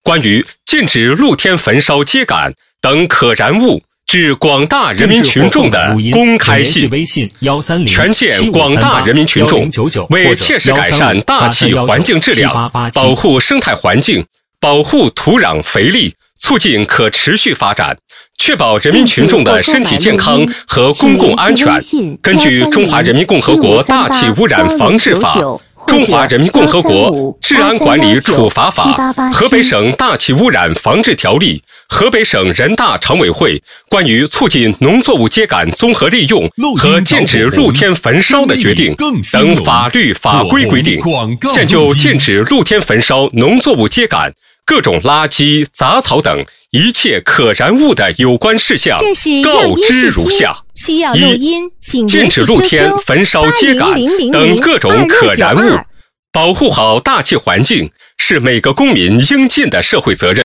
关于禁止露天焚烧秸秆等可燃物致广大人民群众的公开信，全县广大人民群众为切实改善大气环境质量，保护生态环境，保护土壤肥力，促进可持续发展，确保人民群众的身体健康和公共安全，根据《中华人民共和国大气污染防治法》、《中华人民共和国治安管理处罚法》、《河北省大气污染防治条例》、河北省人大常委会关于促进农作物秸秆综合利用和禁止露天焚烧的决定等法律法规规定，现就禁止露天焚烧农作物秸秆、各种垃圾、杂草等一切可燃物的有关事项告知如下：一、禁止露天焚烧秸秆等各种可燃物，保护好大气环境是每个公民应尽的社会责任。